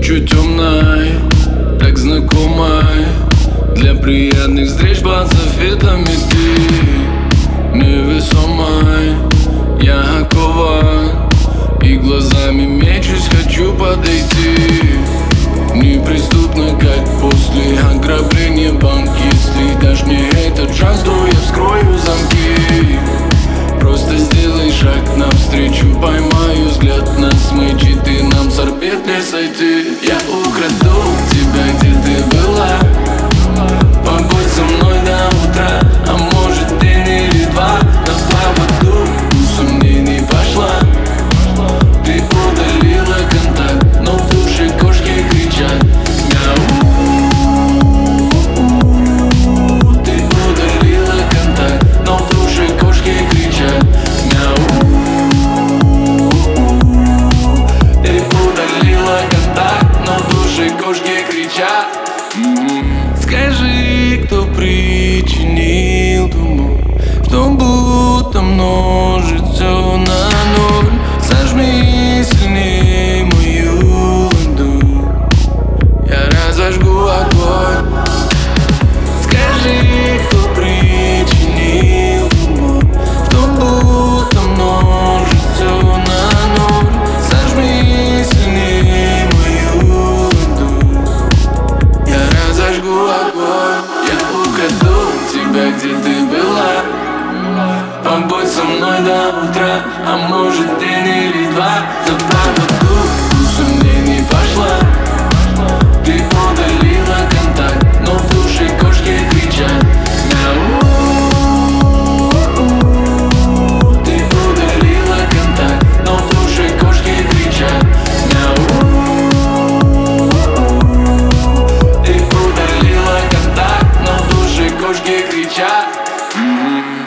Ночью темной, так знакомой, для приятных встреч под софитами ты невесомой. Я окован и глазами мечусь, хочу подойти. Неприступно, как после ограбления банк. Если дашь мне этот шанс, то я вскрою замки. Просто сделай шаг навстречу, поймаю взгляд нас мычит, и нам с орбит не сойти. Я украду тебя, где ты была. Побудь со мной до утра, а может день или два. На поводу у сомнений пошла. Ты удалила контакт, но в душе кошки кричат мяу. Ты удалила контакт, но в душе кошки кричат мяу. Ты удалила контакт, но в душе кошки кричат. Скажи, кто причинил тому, что будто множит все на ноль. Сожми сильнее мою ладонь, я разожгу огонь. Скажи, кто причинил тому, что будто множит все на ноль. Сожми сильнее мою ладонь, я разожгу огонь. Я украду тебя, где ты была. Побудь со мной до утра, а может день или два. На поводу у сомнений пошла. Ты удалила контакт, но в душе кошки кричат мяу. Ты удалила контакт, но в душе кошки кричат мяу. Ты удалила контакт, но в душе кошки кричат.